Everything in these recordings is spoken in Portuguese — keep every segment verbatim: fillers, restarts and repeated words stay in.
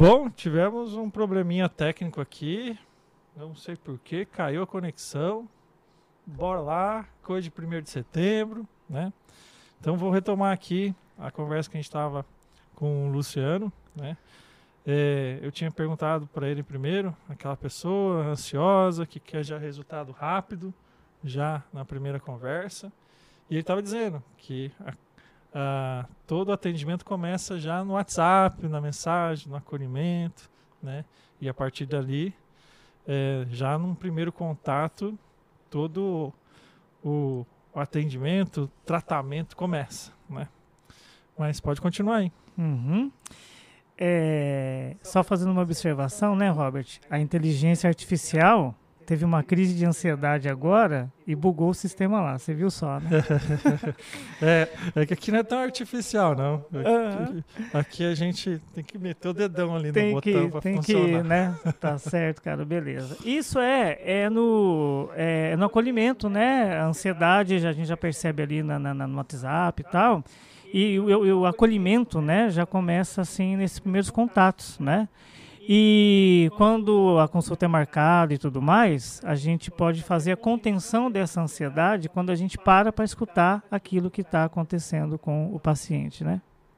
Bom, tivemos um probleminha técnico aqui, não sei porquê, caiu a conexão. Bora lá, coisa de primeiro de setembro, né? Então vou retomar aqui a conversa que a gente estava com o Luciano, né? É, eu tinha perguntado para ele primeiro, aquela pessoa ansiosa que quer já resultado rápido, já na primeira conversa, e ele estava dizendo que a, a, todo atendimento começa já no WhatsApp, na mensagem, no acolhimento, né? E a partir dali, é, já num primeiro contato, todo o, o atendimento, o tratamento começa, né? Mas pode continuar aí. Uhum. É, só fazendo uma observação, né, Robert? A inteligência artificial teve uma crise de ansiedade agora e bugou o sistema lá, você viu só, né? é, é que aqui não é tão artificial, não. Uhum. Aqui, aqui a gente tem que meter o dedão ali tem no que, botão para tem funcionar. que, né? Tá certo, cara, beleza. Isso é, é, no, é no acolhimento, né? A ansiedade a gente já percebe ali na, na, no WhatsApp e tal. E o, o acolhimento, né, já começa assim nesses primeiros contatos, né? E quando a consulta é marcada e tudo mais, a gente pode fazer a contenção dessa ansiedade quando a gente para para escutar aquilo que está acontecendo com o paciente, né?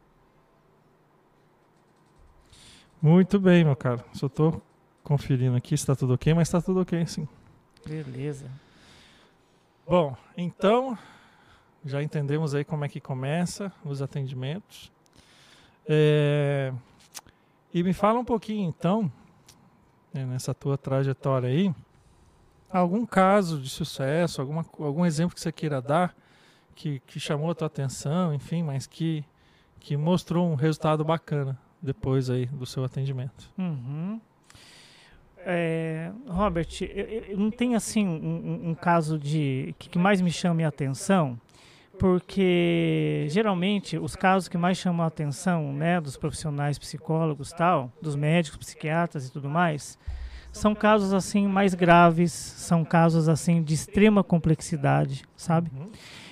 Muito bem, meu caro. Só estou conferindo aqui se está tudo ok, mas está tudo ok, sim. Beleza. Bom, então, já entendemos aí como é que começa os atendimentos. É... E me fala um pouquinho, então, né, nessa tua trajetória aí, algum caso de sucesso, alguma, algum exemplo que você queira dar, que, que chamou a tua atenção, enfim, mas que, que mostrou um resultado bacana depois aí do seu atendimento. Uhum. É, Robert, eu, eu não tenho assim um, um caso de que, que mais me chame a atenção, porque geralmente os casos que mais chamam a atenção, né, dos profissionais psicólogos, tal, dos médicos, psiquiatras e tudo mais, são casos assim mais graves, são casos assim de extrema complexidade, sabe? Uhum.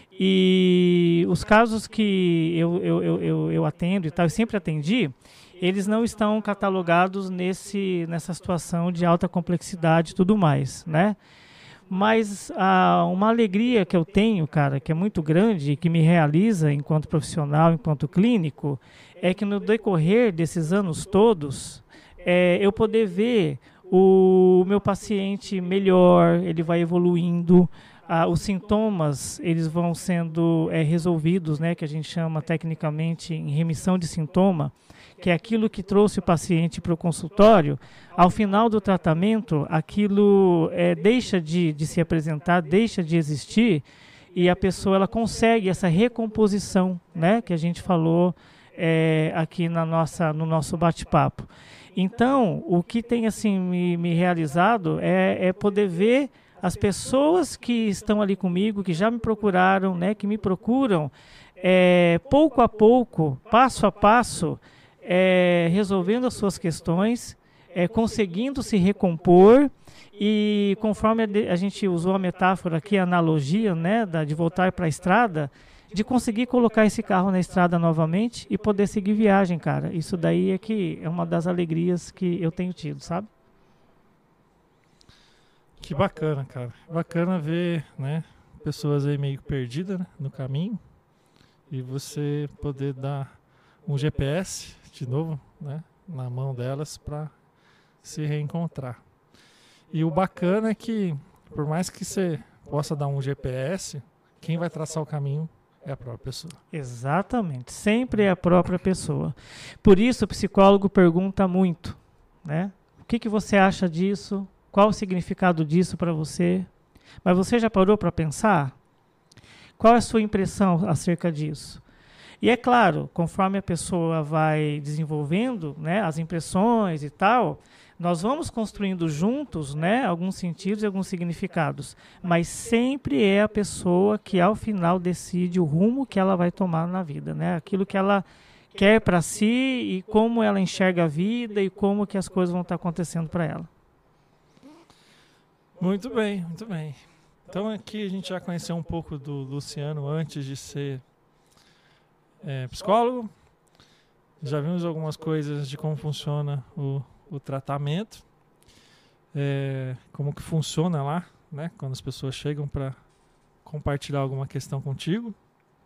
E os casos que eu, eu, eu, eu, eu atendo e tal, eu sempre atendi, eles não estão catalogados nesse, nessa situação de alta complexidade e tudo mais, né? Mas ah, uma alegria que eu tenho, cara, que é muito grande e que me realiza enquanto profissional, enquanto clínico, é que no decorrer desses anos todos, é, eu poder ver o meu paciente melhor, ele vai evoluindo, ah, os sintomas eles vão sendo é, resolvidos, né, que a gente chama tecnicamente em remissão de sintoma, que é aquilo que trouxe o paciente para o consultório. Ao final do tratamento, aquilo é, deixa de, de se apresentar, deixa de existir, e a pessoa ela consegue essa recomposição, né, que a gente falou é, aqui na nossa, no nosso bate-papo. Então, o que tem assim, me, me realizado é, é poder ver as pessoas que estão ali comigo, que já me procuraram, né, que me procuram, é, pouco a pouco, passo a passo, É, resolvendo as suas questões, é, conseguindo se recompor e conforme a, a gente usou a metáfora aqui, a analogia, né, da, de voltar para a estrada, de conseguir colocar esse carro na estrada novamente e poder seguir viagem, cara. Isso daí é que é uma das alegrias que eu tenho tido, sabe? Que bacana, cara. Bacana ver, né, pessoas aí meio perdidas, né, no caminho e você poder dar um G P S de novo, né, na mão delas para se reencontrar. E o bacana é que, por mais que você possa dar um G P S, quem vai traçar o caminho é a própria pessoa. Exatamente, sempre é a própria pessoa. Por isso o psicólogo pergunta muito, né? O que, que você acha disso? Qual o significado disso para você? Mas você já parou para pensar? Qual é a sua impressão acerca disso? E é claro, conforme a pessoa vai desenvolvendo, né, as impressões e tal, nós vamos construindo juntos, né, alguns sentidos e alguns significados. Mas sempre é a pessoa que, ao final, decide o rumo que ela vai tomar na vida, né? Aquilo que ela quer para si e como ela enxerga a vida e como que as coisas vão estar acontecendo para ela. Muito bem, muito bem. Então aqui a gente já conheceu um pouco do Luciano antes de ser É, psicólogo, Já vimos algumas coisas de como funciona o, o tratamento, é, como que funciona lá, né? Quando as pessoas chegam para compartilhar alguma questão contigo.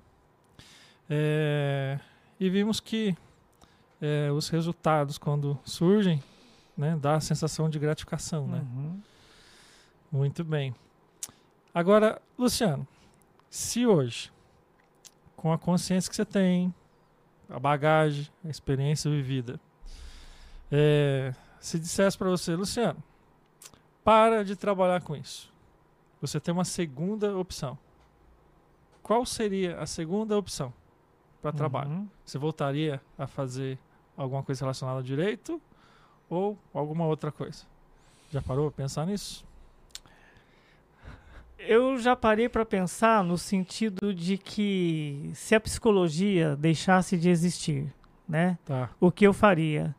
É, e vimos que é, os resultados, quando surgem, né, dá a sensação de gratificação, né? Uhum. Muito bem. Agora, Luciano, se hoje, com a consciência que você tem, a bagagem, a experiência vivida, é, se dissesse para você, Luciano, para de trabalhar com isso, você tem uma segunda opção. Qual seria a segunda opção para trabalho? Uhum. Você voltaria a fazer alguma coisa relacionada ao direito ou alguma outra coisa? Já parou para pensar nisso? Eu já parei para pensar no sentido de que se a psicologia deixasse de existir, né? Tá. O que eu faria?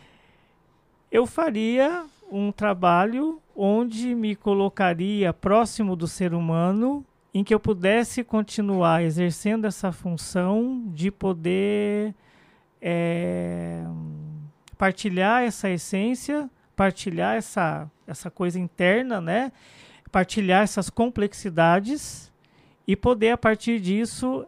Eu faria um trabalho onde me colocaria próximo do ser humano, em que eu pudesse continuar exercendo essa função de poder é, partilhar essa essência, partilhar essa, essa coisa interna, né? Partilhar essas complexidades e poder, a partir disso,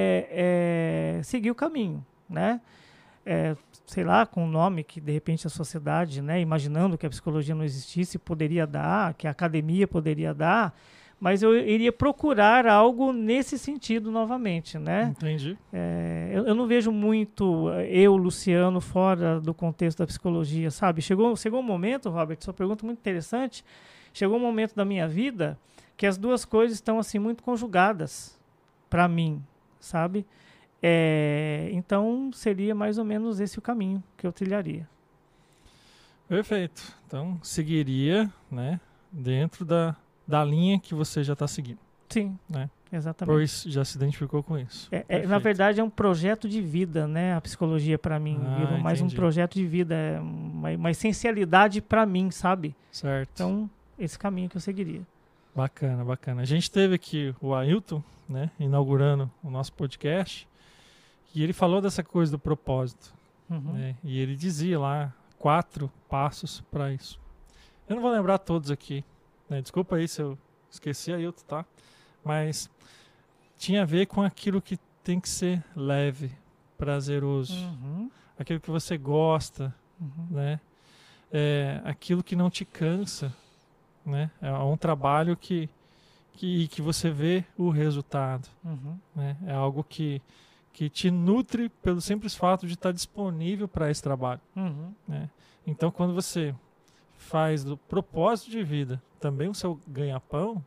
é, é, seguir o caminho, né? É, sei lá, com um nome que, de repente, a sociedade, né, imaginando que a psicologia não existisse, poderia dar, que a academia poderia dar, mas eu iria procurar algo nesse sentido novamente, né? Entendi. É, eu, eu não vejo muito eu, Luciano, fora do contexto da psicologia, sabe? Chegou, chegou um momento, Robert, sua pergunta é muito interessante, chegou um momento da minha vida que as duas coisas estão assim muito conjugadas para mim, sabe? É, então seria mais ou menos esse o caminho que eu trilharia. Perfeito. Então seguiria, né, dentro da, da linha que você já está seguindo. Sim, né? Exatamente. Pois já se identificou com isso. É, é, na verdade é um projeto de vida, né? A psicologia para mim Ah, virou mais um entendi. projeto de vida, é uma, uma essencialidade para mim, sabe? Certo. Então esse caminho que eu seguiria. Bacana, bacana. A gente teve aqui o Ailton, né, inaugurando o nosso podcast, e ele falou dessa coisa do propósito, Uhum. né, e ele dizia lá quatro passos para isso. Eu não vou lembrar todos aqui, né, desculpa aí se eu esqueci, Ailton, tá? Mas tinha a ver com aquilo que tem que ser leve, prazeroso, Uhum. aquilo que você gosta, Uhum. né, é, aquilo que não te cansa, né? É um trabalho que, que, que você vê o resultado, Uhum. né? É algo que, que te nutre pelo simples fato de estar disponível para esse trabalho, Uhum. né? Então, quando você faz do propósito de vida também o seu ganha-pão,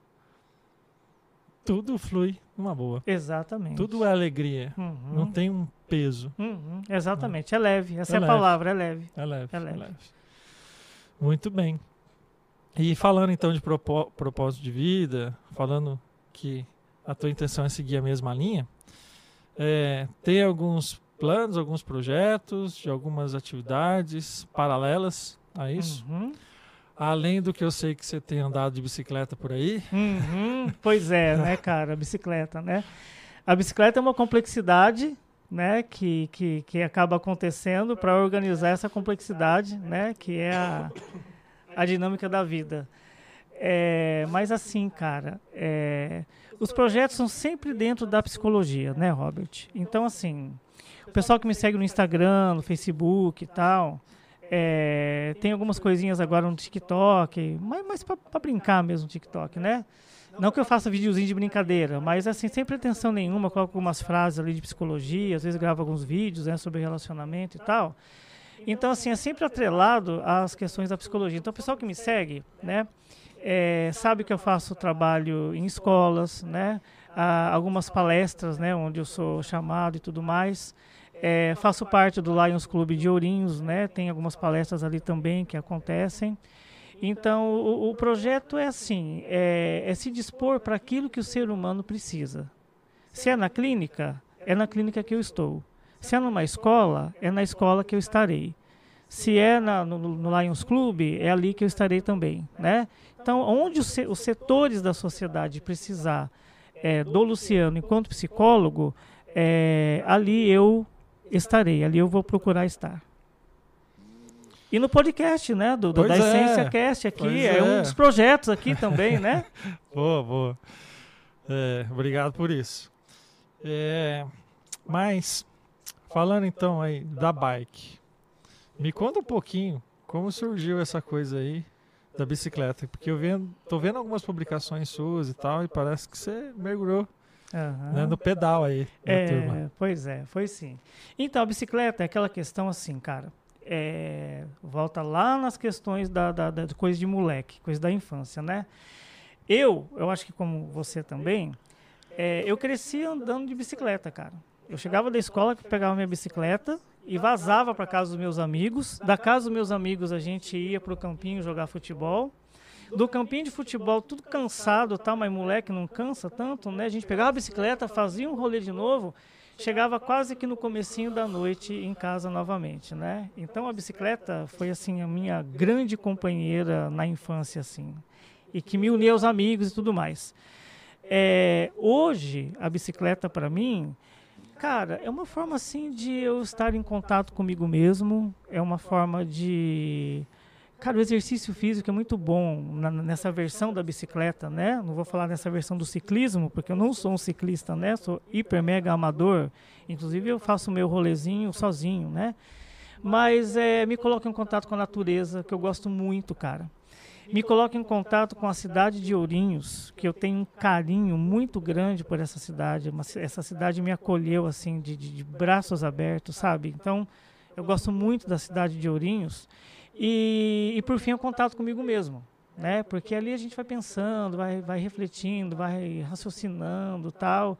tudo flui numa boa. Exatamente. Tudo é alegria, Uhum. não tem um peso. Uhum. Exatamente, é leve. Essa É é, a leve. palavra, é leve. É leve, É é leve. leve. Muito bem. E falando então de propó- propósito de vida, falando que a tua intenção é seguir a mesma linha, é, tem alguns planos, alguns projetos, de algumas atividades paralelas a isso? Uhum. Além do que eu sei que você tem andado de bicicleta por aí. Uhum. Pois é, né, cara? A bicicleta, né? A bicicleta é uma complexidade, né, que, que, que acaba acontecendo para organizar essa complexidade, né, que é a, a dinâmica da vida. É, mas assim, cara, é, os projetos são sempre dentro da psicologia, né, Robert? Então, assim, o pessoal que me segue no Instagram, no Facebook e tal, é, tem algumas coisinhas agora no TikTok, mas, mas para brincar mesmo no TikTok, né? Não que eu faça videozinho de brincadeira, mas assim, sem pretensão nenhuma, coloco algumas frases ali de psicologia, às vezes gravo alguns vídeos, né, sobre relacionamento e tal. Então, assim, é sempre atrelado às questões da psicologia. Então, o pessoal que me segue, né, é, sabe que eu faço trabalho em escolas, né, há algumas palestras, né, onde eu sou chamado e tudo mais. É, faço parte do Lions Club de Ourinhos, né, tem algumas palestras ali também que acontecem. Então, o, o projeto é assim, é, é se dispor para aquilo que o ser humano precisa. Se é na clínica, é na clínica que eu estou. Se é numa escola, é na escola que eu estarei. Se é na, no, no Lions Club, é ali que eu estarei também, né? Então, onde os, os setores da sociedade precisar é, do Luciano enquanto psicólogo, é, ali eu estarei. Ali eu vou procurar estar. E no podcast, né? Do, do da Pois é. Essência Cast aqui. Pois É. é. um dos projetos aqui também, né? Boa, boa. É, obrigado por isso. É, mas, falando então aí da bike, me conta um pouquinho como surgiu essa coisa aí da bicicleta, porque eu vendo, tô vendo algumas publicações suas e tal, e parece que você mergulhou, Aham. né, no pedal aí da É, turma. pois é, foi sim. Então, a bicicleta é aquela questão assim, cara. É, volta lá nas questões da, da, da coisa de moleque, coisa da infância, né? Eu, eu acho que como você também, é, eu cresci andando de bicicleta, cara. Eu chegava da escola, pegava minha bicicleta e vazava para casa dos meus amigos. Da casa dos meus amigos a gente ia pro campinho jogar futebol. Do campinho de futebol, tudo cansado, tá? Mas moleque não cansa tanto, né? A gente pegava a bicicleta, fazia um rolê de novo, chegava quase que no comecinho da noite em casa novamente, né? Então a bicicleta foi assim a minha grande companheira na infância, assim, e que me unia aos amigos e tudo mais. É, hoje a bicicleta para mim, cara, é uma forma assim de eu estar em contato comigo mesmo, é uma forma de... Cara, o exercício físico é muito bom na, nessa versão da bicicleta, né? Não vou falar nessa versão do ciclismo, porque eu não sou um ciclista, né? Sou hiper mega amador. Inclusive eu faço o meu rolezinho sozinho, né? Mas é, me coloca em contato com a natureza, que eu gosto muito, cara. Me coloca em contato com a cidade de Ourinhos, que eu tenho um carinho muito grande por essa cidade. Mas essa cidade me acolheu, assim, de, de, de braços abertos, sabe? Então, eu gosto muito da cidade de Ourinhos. E, e por fim, o contato comigo mesmo, né? Porque ali a gente vai pensando, vai, vai refletindo, vai raciocinando, tal.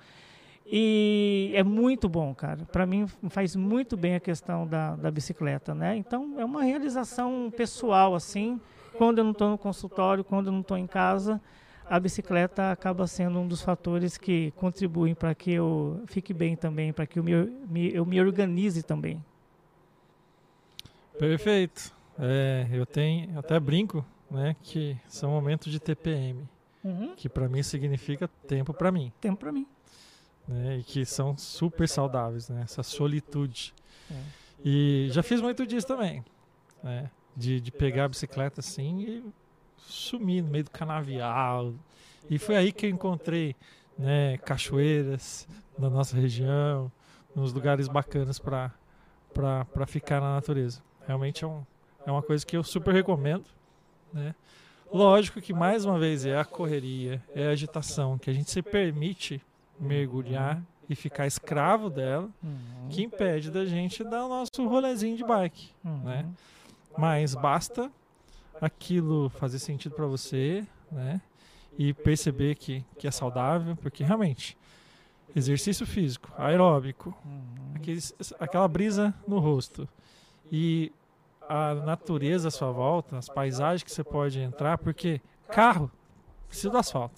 E é muito bom, cara. Para mim faz muito bem a questão da, da bicicleta, né? Então é uma realização pessoal, assim. Quando eu não estou no consultório, quando eu não estou em casa, a bicicleta acaba sendo um dos fatores que contribuem para que eu fique bem também, para que eu me, me, eu me organize também. Perfeito. É, eu tenho, eu até brinco, né, que são momentos de T P M, Uhum. que para mim significa tempo para mim, Tempo para mim. né, e que são super saudáveis, né, essa solitude. É. E já fiz muito disso também, né, de, de pegar a bicicleta assim e sumir no meio do canavial. E foi aí que eu encontrei, né, cachoeiras na nossa região, uns lugares bacanas para para ficar na natureza. Realmente é um É uma coisa que eu super recomendo, né? Lógico que, mais uma vez, é a correria, é a agitação, que a gente se permite mergulhar e ficar escravo dela, Uhum. que impede da gente dar o nosso rolezinho de bike, Uhum. né? Mas basta aquilo fazer sentido para você, né? E perceber que, que é saudável, porque realmente, exercício físico, aeróbico, Uhum. aqueles, aquela brisa no rosto e a natureza à sua volta, as paisagens que você pode entrar, porque carro precisa do asfalto.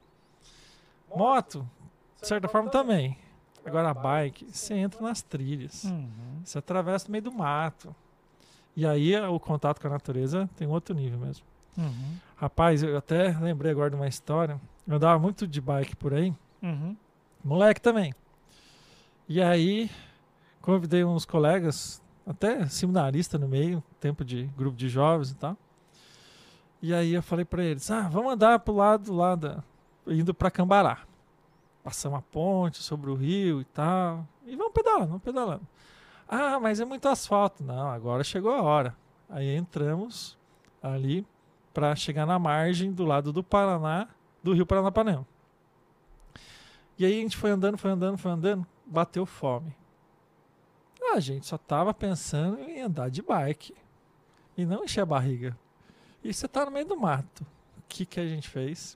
Moto, de certa forma também. Agora a bike, você entra nas trilhas, Uhum. você atravessa no meio do mato. E aí o contato com a natureza tem um outro nível mesmo. Uhum. Rapaz, eu até lembrei agora de uma história. Eu andava muito de bike por aí, Uhum. moleque também. E aí convidei uns colegas, até seminarista no meio, tempo de grupo de jovens e tal. E aí eu falei pra eles, ah, vamos andar pro lado lá, da, indo pra Cambará. Passamos a ponte sobre o rio e tal. E vamos pedalando, vamos pedalando. Ah, mas é muito asfalto. Não, agora chegou a hora. Aí entramos ali pra chegar na margem do lado do Paraná, do rio Paranapanema. E aí a gente foi andando, foi andando, foi andando, bateu fome. A gente só tava pensando em andar de bike e não encher a barriga. E você tá no meio do mato. O que que a gente fez?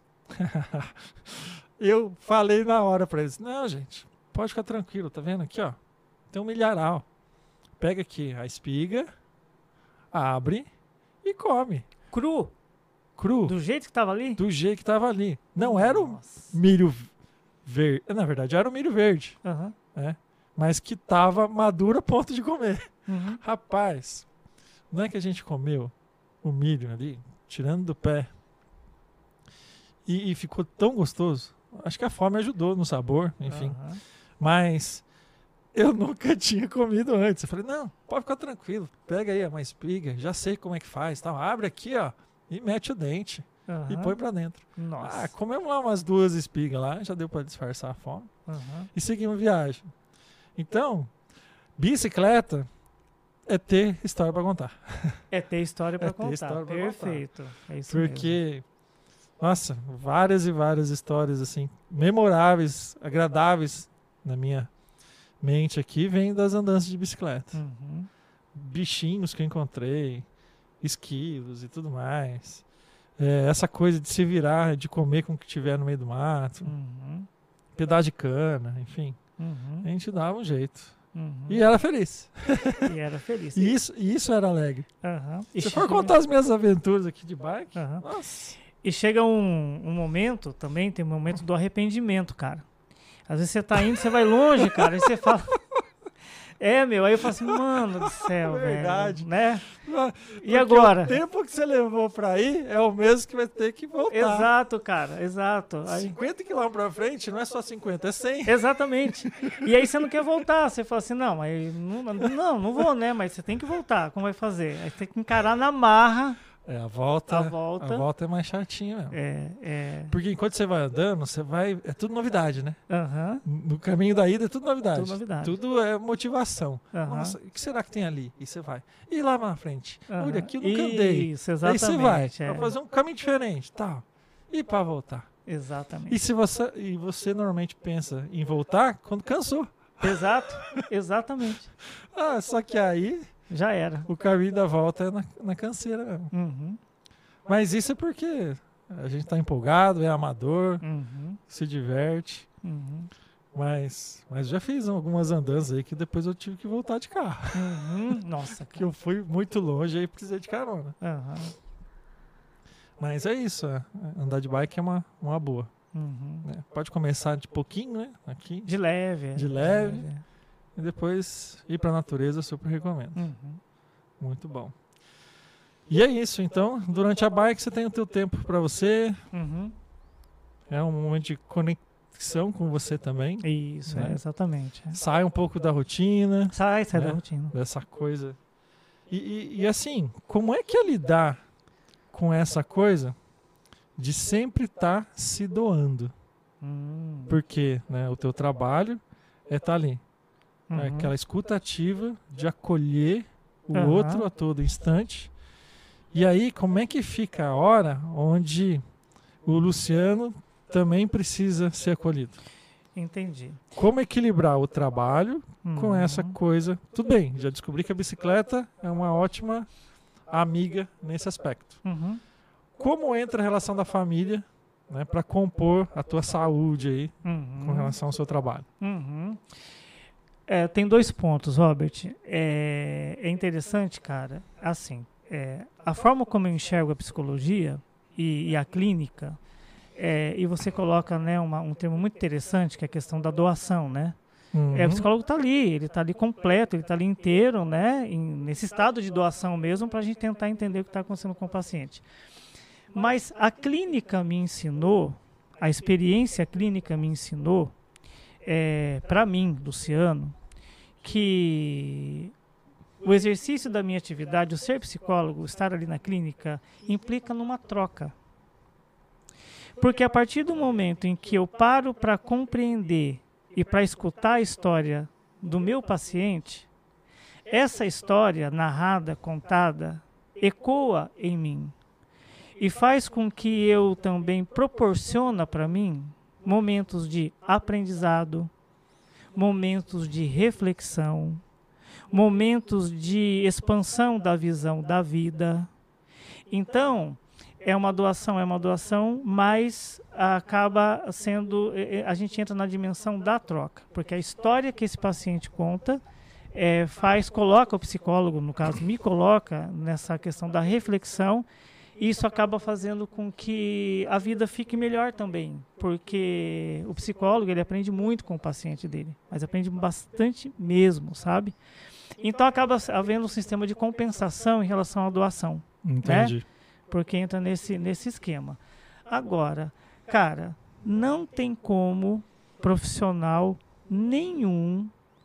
Eu falei na hora pra eles, não, gente, pode ficar tranquilo, tá vendo aqui, ó? Tem um milharal. Pega aqui a espiga, abre e come. Cru, Cru, do jeito que tava ali? do jeito que tava ali. Não era o Nossa. milho verde. Na verdade, era o milho verde, Aham. né? Mas que tava maduro a ponto de comer. Uhum. Rapaz, não é que a gente comeu o milho ali, tirando do pé, e, e ficou tão gostoso. Acho que a fome ajudou no sabor, enfim. Aham. Mas eu nunca tinha comido antes. Eu falei, não, pode ficar tranquilo, pega aí uma espiga, já sei como é que faz, tal. Abre aqui, ó, e mete o dente Uhum. e põe pra dentro. Nossa. Ah, comemos lá umas duas espigas lá, já deu pra disfarçar a fome. Uhum. E seguimos viagem. Então, bicicleta é ter história pra contar. É ter história para É ter contar. história pra Perfeito. É isso Porque, nossa, várias e várias histórias assim, memoráveis, agradáveis na minha mente aqui, vêm das andanças de bicicleta. mesmo. Uhum. Bichinhos que eu encontrei, esquilos e tudo mais. É, essa coisa de se virar, de comer com o que tiver no meio do mato, Uhum. pedaço de cana, enfim. Uhum. A gente dava um jeito. Uhum. E era feliz. E era feliz. E isso, e isso era alegre. Uhum. E Se for chega- contar as minhas aventuras aqui de bike, Uhum. nossa. E chega um, um momento, também tem um momento do arrependimento, cara. Às vezes você tá indo, você vai longe, cara, e você fala... É, meu, aí eu falo assim, mano do céu, Verdade. velho, né? E Porque agora? O tempo que você levou pra ir é o mesmo que vai ter que voltar. Exato, cara, exato. Aí, cinquenta quilômetros pra frente não é só cinquenta, é cem. exatamente. E aí você não quer voltar, você fala assim, não, mas não, não, não vou, né? Mas você tem que voltar, como vai fazer? Aí você tem que encarar na marra. É, a volta, A volta. a volta é mais chatinha mesmo. É, é. Porque enquanto você vai andando, você vai... É tudo novidade, né? Aham, No caminho da ida é tudo novidade. Tudo novidade. Tudo é motivação. aham. Nossa, o que será que tem ali? E você vai. E lá na frente? aham. Olha, aqui eu nunca andei. Isso, Aí exatamente. você vai. é. Vai fazer um caminho diferente, tal. E pra voltar? Exatamente. E se você, e você normalmente pensa em voltar quando cansou. Exato, exatamente. Ah, só que aí Já era. o caminho da volta é na, na canseira mesmo. Uhum, Mas isso é porque a gente tá empolgado, é amador, uhum, se diverte. uhum, Mas, mas já fiz algumas andanças aí que depois eu tive que voltar de carro. uhum. Nossa, Que cara. eu fui muito longe e precisei de carona. Aham, Mas é isso, é, andar de bike é uma, uma boa. uhum. Né? Pode começar de pouquinho, né? Aqui. De leve. é. De leve. E depois ir pra natureza, eu super recomendo. Uhum. Muito bom. E é isso, então. Durante a bike você tem o teu tempo para você. Uhum. É um momento de conexão com você também. Isso, Né? é, exatamente. é. Sai um pouco da rotina, Sai, sai Né? da rotina. dessa coisa. E, e, e assim, como é que é lidar com essa coisa de sempre estar se doando? Hum. Porque né, o teu trabalho é estar ali. Uhum. É aquela escuta ativa de acolher o Aham. outro a todo instante. E aí, como é que fica a hora onde o Luciano também precisa ser acolhido? Entendi. Como equilibrar o trabalho com Uhum. essa coisa? Tudo bem, já descobri que a bicicleta é uma ótima amiga nesse aspecto. Uhum. Como entra a relação da família, né, para compor a tua saúde aí Uhum. com relação ao seu trabalho? Uhum. É, tem dois pontos, Robert. É, é interessante, cara, assim, é, a forma como eu enxergo a psicologia e, e a clínica, é, e você coloca, né, uma, um termo muito interessante, que é a questão da doação, né? Uhum. É, o psicólogo está ali, ele está ali completo, ele está ali inteiro, né, em, nesse estado de doação mesmo, para a gente tentar entender o que está acontecendo com o paciente. Mas a clínica me ensinou, a experiência clínica me ensinou, é, para mim, Luciano, que o exercício da minha atividade, o ser psicólogo, estar ali na clínica, implica numa troca. Porque a partir do momento em que eu paro para compreender e para escutar a história do meu paciente, essa história narrada, contada, ecoa em mim e faz com que eu também proporciona para mim momentos de aprendizado, momentos de reflexão, momentos de expansão da visão da vida. Então, é uma doação, é uma doação, mas acaba sendo, a gente entra na dimensão da troca, porque a história que esse paciente conta é, faz, coloca o psicólogo, no caso, me coloca nessa questão da reflexão, e isso acaba fazendo com que a vida fique melhor também, porque o psicólogo, ele aprende muito com o paciente dele, mas aprende bastante mesmo, sabe? Então acaba havendo um sistema de compensação em relação à doação. Entendi. Porque entra nesse, nesse esquema. Agora, cara, não tem como profissional nenhum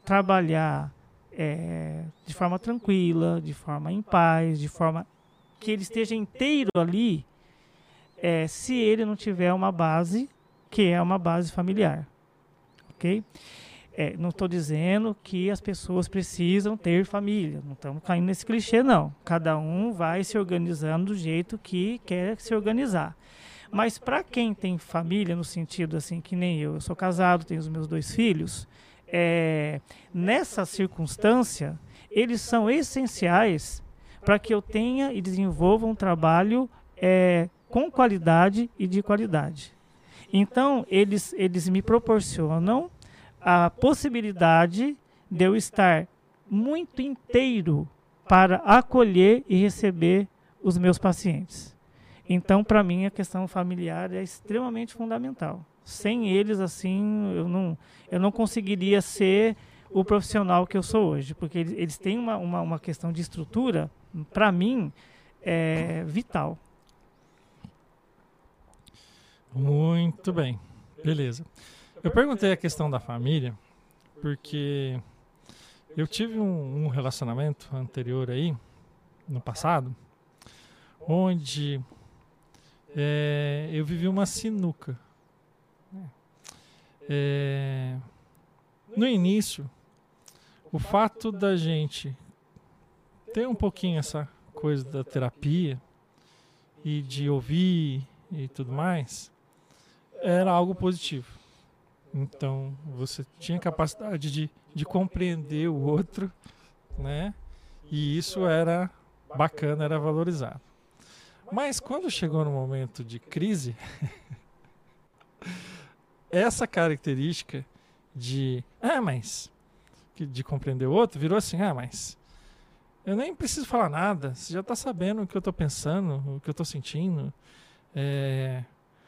trabalhar é, de forma tranquila, de forma em paz, de forma que ele esteja inteiro ali, é, se ele não tiver uma base, que é uma base familiar. Ok? É, não estou dizendo que as pessoas precisam ter família, não estamos caindo nesse clichê, não. Cada um vai se organizando do jeito que quer se organizar. Mas para quem tem família, no sentido assim, que nem eu, eu sou casado, tenho os meus dois filhos, é, nessa circunstância, eles são essenciais para que eu tenha e desenvolva um trabalho é, com qualidade e de qualidade. Então, eles, eles me proporcionam a possibilidade de eu estar muito inteiro para acolher e receber os meus pacientes. Então, para mim, a questão familiar é extremamente fundamental. Sem eles, assim, eu não, eu não conseguiria ser o profissional que eu sou hoje, porque eles, eles têm uma, uma, uma questão de estrutura, para mim, é vital. Muito bem, beleza. Eu perguntei a questão da família porque eu tive um, um relacionamento anterior aí, no passado, onde é, eu vivi uma sinuca. É, no início, o fato da gente ter um pouquinho essa coisa da terapia e de ouvir e tudo mais, era algo positivo. Então, você tinha capacidade de, de compreender o outro, né? E isso era bacana, era valorizado. Mas quando chegou no momento de crise, essa característica de, ah, mas, de compreender o outro, virou assim, ah, mas, eu nem preciso falar nada, você já está sabendo o que eu estou pensando, o que eu estou sentindo, é...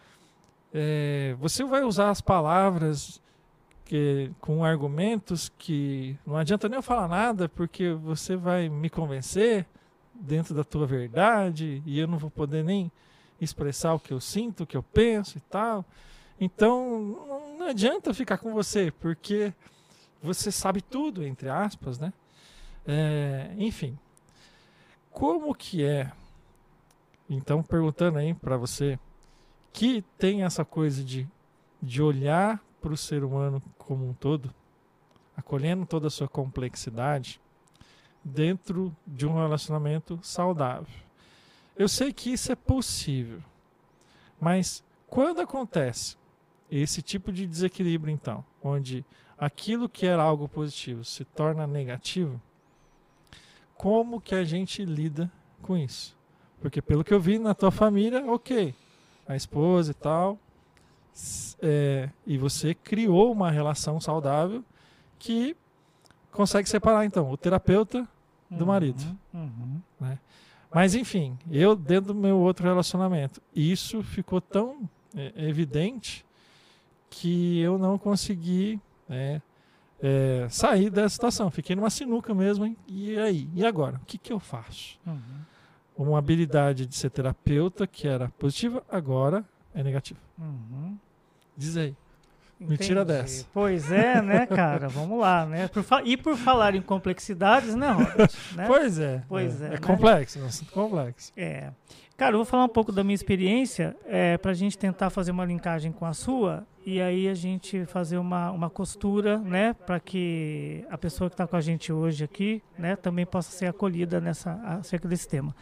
É, você vai usar as palavras que, com argumentos que não adianta nem eu falar nada, porque você vai me convencer dentro da tua verdade e eu não vou poder nem expressar o que eu sinto, o que eu penso e tal. Então, não, não adianta ficar com você, porque você sabe tudo, entre aspas, né? É, enfim, como que é? Então, perguntando aí para você, que tem essa coisa de, de olhar para o ser humano como um todo, acolhendo toda a sua complexidade, dentro de um relacionamento saudável. Eu sei que isso é possível, mas quando acontece esse tipo de desequilíbrio, então, onde aquilo que era algo positivo se torna negativo, como que a gente lida com isso? Porque pelo que eu vi na tua família, ok, a esposa e tal, é, e você criou uma relação saudável que consegue separar, então, o terapeuta do uhum, marido. Uhum. Né? Mas, enfim, eu, dentro do meu outro relacionamento, isso ficou tão é, evidente que eu não consegui é, é, sair dessa situação. Fiquei numa sinuca mesmo, hein? E aí? E agora? O que, que eu faço? Uhum. Uma habilidade de ser terapeuta que era positiva, agora é negativa. Uhum. Diz aí. Me tira Entendi. dessa. Pois é, né, cara? Vamos lá, né? Por fa- e por falar em complexidades, né, Robert? Né? Pois é. Pois é, É, é né? complexo, é um assunto complexo. É. Cara, eu vou falar um pouco da minha experiência é, para a gente tentar fazer uma linkagem com a sua e aí a gente fazer uma, uma costura, né, para que a pessoa que está com a gente hoje aqui, né, também possa ser acolhida nessa, acerca desse tema.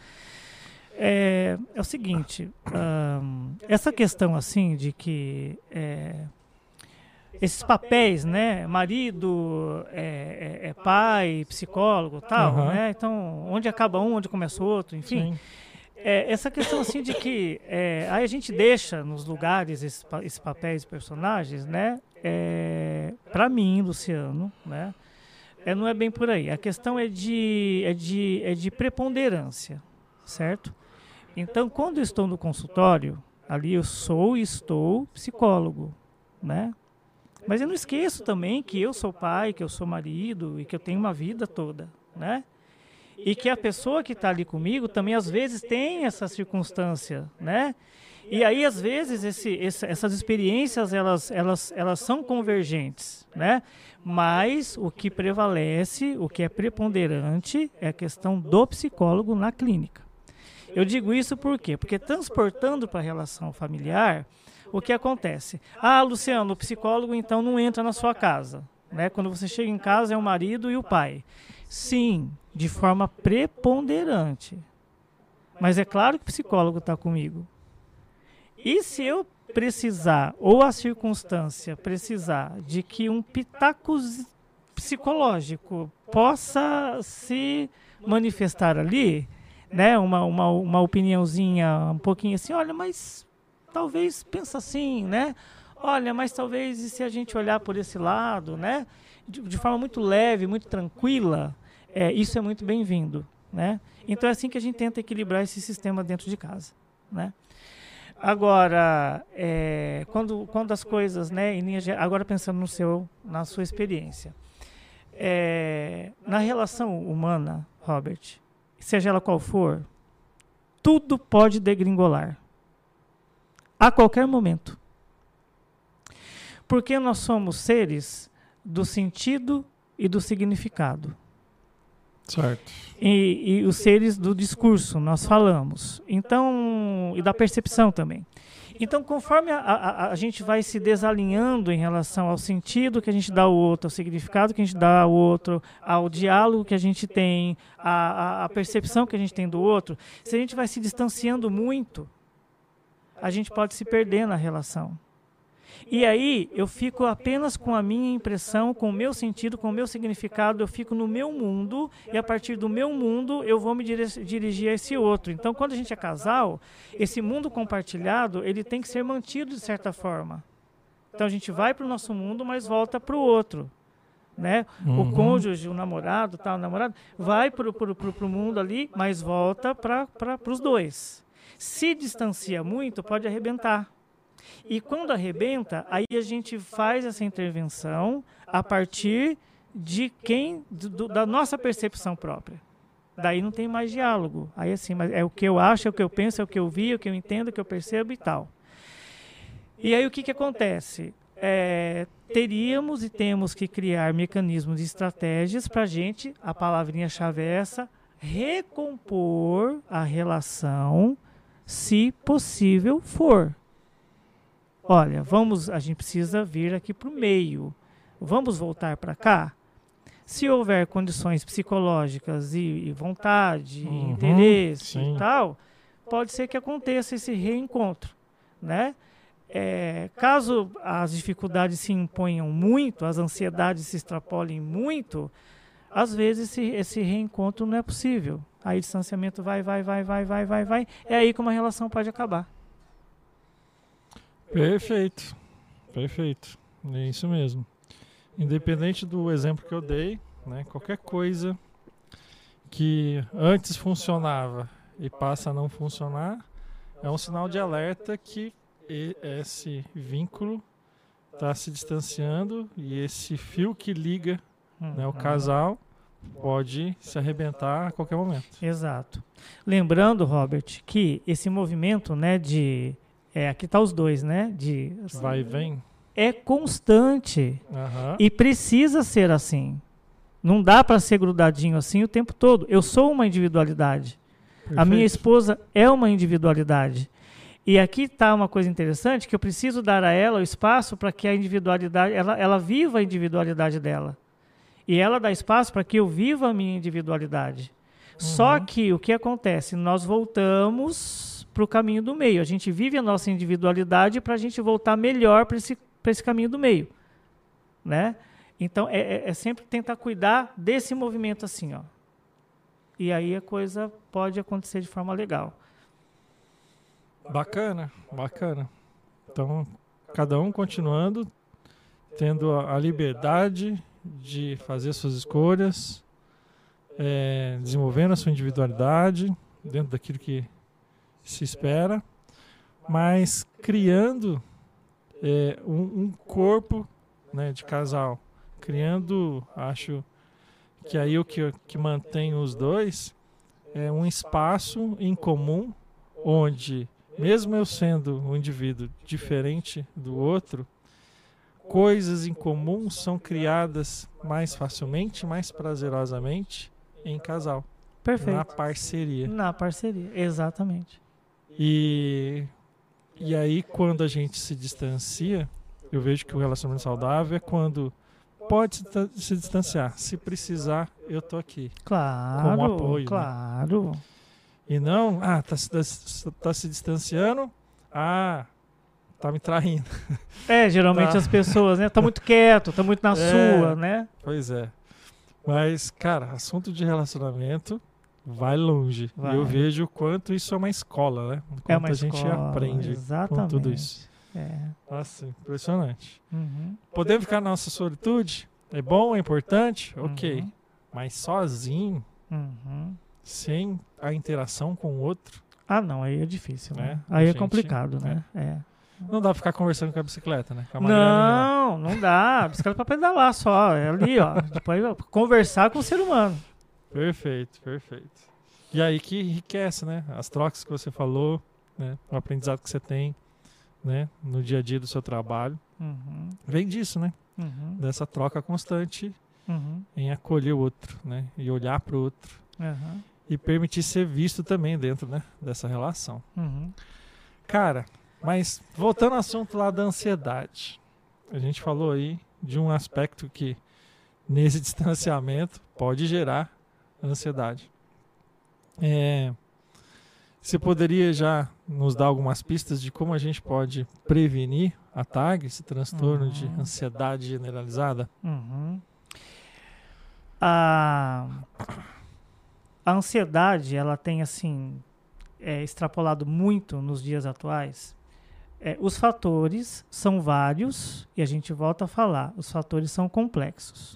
É, é o seguinte, um, essa questão assim de que é, esses papéis, né, marido, é, é, é pai, psicólogo, tal, Uhum. né, então onde acaba um, onde começa o outro, enfim. Sim. É, essa questão assim de que é, aí a gente deixa nos lugares esses, esses papéis e personagens, né? É, para mim, Luciano, né? É, não é bem por aí. A questão é de, é de, é de preponderância, certo? Então, quando eu estou no consultório, ali eu sou e estou psicólogo, né? Mas eu não esqueço também que eu sou pai, que eu sou marido e que eu tenho uma vida toda, né? E que a pessoa que está ali comigo também às vezes tem essa circunstância, né? E aí, às vezes, esse, esse, essas experiências, elas, elas, elas são convergentes, né? Mas o que prevalece, o que é preponderante, é a questão do psicólogo na clínica. Eu digo isso por quê? Porque transportando para a relação familiar, o que acontece? Ah, Luciano, o psicólogo então não entra na sua casa, né? Quando você chega em casa é o marido e o pai. Sim, de forma preponderante. Mas é claro que o psicólogo está comigo. E se eu precisar, ou a circunstância precisar, de que um pitaco psicológico possa se manifestar ali, né, uma, uma, uma opiniãozinha um pouquinho assim, olha, mas talvez pensa assim, né? Olha, mas talvez e se a gente olhar por esse lado, né? De, de forma muito leve, muito tranquila, é, isso é muito bem-vindo, né? Então é assim que a gente tenta equilibrar esse sistema dentro de casa, né? Agora, é, quando, quando as coisas, né, em linha geral, agora pensando no seu, na sua experiência, é, na relação humana, Robert, seja ela qual for, tudo pode degringolar a qualquer momento. Porque nós somos seres do sentido e do significado. Certo. E, e os seres do discurso, nós falamos. Então, e da percepção também. Então, conforme a, a, a gente vai se desalinhando em relação ao sentido que a gente dá ao outro, ao significado que a gente dá ao outro, ao diálogo que a gente tem, a, a, a percepção que a gente tem do outro, se a gente vai se distanciando muito, a gente pode se perder na relação. E aí, eu fico apenas com a minha impressão, com o meu sentido, com o meu significado, eu fico no meu mundo, e a partir do meu mundo, eu vou me dirigir a esse outro. Então, quando a gente é casal, esse mundo compartilhado, ele tem que ser mantido de certa forma. Então, a gente vai para o nosso mundo, mas volta para o outro. Né? Uhum. O cônjuge, o namorado, tal, o namorado, vai para o mundo ali, mas volta para os dois. Se distancia muito, pode arrebentar. E quando arrebenta, aí a gente faz essa intervenção a partir de quem, do, da nossa percepção própria. Daí não tem mais diálogo. Aí assim, mas é o que eu acho, é o que eu penso, é o que eu vi, é o que eu entendo, é o que eu percebo e tal. E aí o que, que acontece? É, teríamos e temos que criar mecanismos e estratégias para a gente, a palavrinha-chave é essa, recompor a relação, se possível for. Olha, vamos, a gente precisa vir aqui para o meio. Vamos voltar para cá? Se houver condições psicológicas e, e vontade, uhum, interesse sim. e tal, pode ser que aconteça esse reencontro, né? É, caso as dificuldades se imponham muito, as ansiedades se extrapolem muito, às vezes esse, esse reencontro não é possível. Aí o distanciamento vai, vai, vai, vai, vai, vai, vai. É aí que uma relação pode acabar. Perfeito, perfeito, é isso mesmo. Independente do exemplo que eu dei, né, qualquer coisa que antes funcionava e passa a não funcionar, é um sinal de alerta que esse vínculo está se distanciando e esse fio que liga, uhum, né, o casal pode se arrebentar a qualquer momento. Exato. Lembrando, Robert, que esse movimento, né, de É, aqui tá os dois, né? De, assim, vai e vem. É constante. Uhum. E precisa ser assim. Não dá para ser grudadinho assim o tempo todo. Eu sou uma individualidade. Perfeito. A minha esposa é uma individualidade. E aqui tá uma coisa interessante, que eu preciso dar a ela o espaço para que a individualidade, ela, ela viva a individualidade dela. E ela dá espaço para que eu viva a minha individualidade. Uhum. Só que o que acontece? Nós voltamos para o caminho do meio. A gente vive a nossa individualidade para a gente voltar melhor para esse, para esse caminho do meio. Né? Então, é, é, é sempre tentar cuidar desse movimento assim, ó. E aí a coisa pode acontecer de forma legal. Bacana, bacana. Então, cada um continuando, tendo a, a liberdade de fazer suas escolhas, é, desenvolvendo a sua individualidade, dentro daquilo que se espera, mas criando é, um, um corpo, né, de casal, criando, acho que aí o que, que mantém os dois é um espaço em comum onde mesmo eu sendo um indivíduo diferente do outro, coisas em comum são criadas mais facilmente, mais prazerosamente em casal. Perfeito. Na parceria. Na parceria, exatamente. E, e aí, quando a gente se distancia, eu vejo que o relacionamento saudável é quando pode se, se distanciar. Se precisar, eu tô aqui. Claro, como apoio, claro. Né? E não, ah, tá, tá, tá se distanciando, ah, tá me traindo. É, geralmente tá. as pessoas, né, tá muito quieto, tá muito na é, sua, né? Pois é. Mas, cara, assunto de relacionamento vai longe. Vai. E eu vejo o quanto isso é uma escola, né? O quanto É uma a gente escola, aprende exatamente. com tudo isso. É. Nossa, impressionante. Uhum. Podemos ficar na nossa solitude? É bom, é importante? Ok. Uhum. Mas sozinho, Uhum. sem a interação com o outro, Ah, não, aí é difícil, né? É, Aí a é gente- complicado, né? É. não dá pra ficar conversando com a bicicleta, né? Com a Mariana lá. Não, não dá. A bicicleta é pra pedalar só. É ali, ó. Depois conversar com o ser humano. Perfeito, perfeito. E aí que enriquece, né? As trocas que você falou, né? O aprendizado que você tem, né? No dia a dia do seu trabalho. Uhum. Vem disso, né? Uhum. Dessa troca constante Uhum. em acolher o outro, né? E olhar pro outro. Uhum. E permitir ser visto também dentro, né? Dessa relação. Uhum. Cara, mas voltando ao assunto lá da ansiedade. A gente falou aí de um aspecto que nesse distanciamento pode gerar ansiedade. É, você poderia já nos dar algumas pistas de como a gente pode prevenir a T A G, esse transtorno Uhum. de ansiedade generalizada? Uhum. A, a ansiedade, ela tem, assim, é, extrapolado muito nos dias atuais. É, os fatores são vários, e a gente volta a falar, os fatores são complexos.